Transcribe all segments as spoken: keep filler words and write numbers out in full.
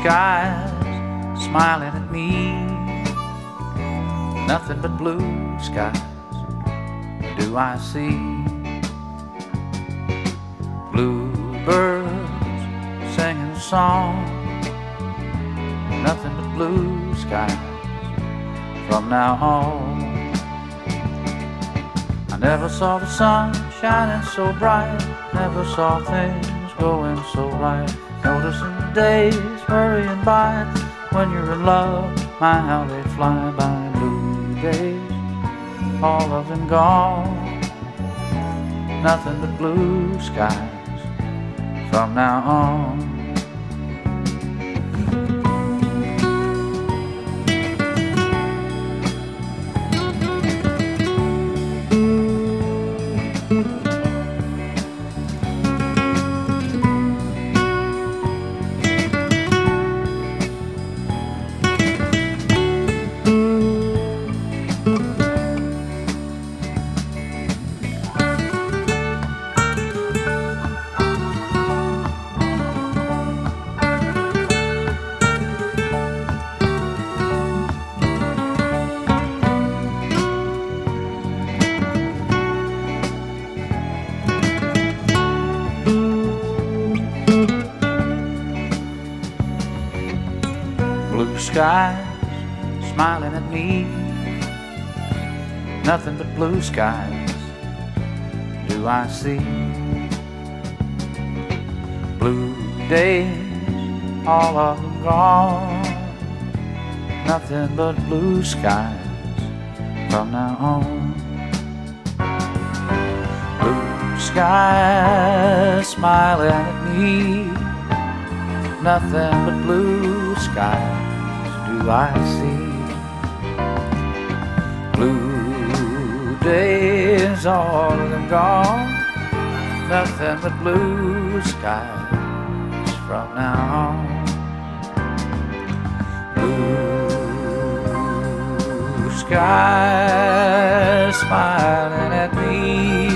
skies smiling at me, nothing but blue skies do I see. Bluebirds singing a song, nothing but blue skies from now on. I never saw the sun shining so bright, never saw things going so right. Noticing the days hurrying by, when you're in love, my how they fly by. Blue days, all of them gone, nothing but blue skies from now on. Blue skies smiling at me, nothing but blue skies do I see. Blue days, all of them gone, nothing but blue skies from now on. Blue skies smiling at me, nothing but blue skies do I see. Blue days, all of them gone, nothing but blue skies from now on. Blue skies smiling at me,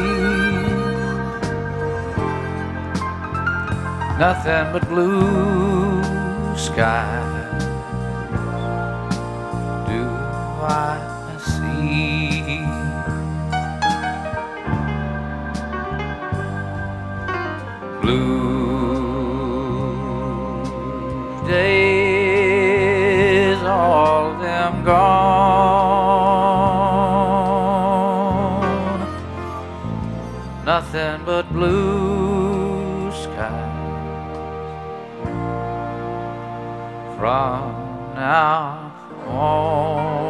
nothing but blue skies do I see. Blue days, all of them gone, nothing but blue skies from now on.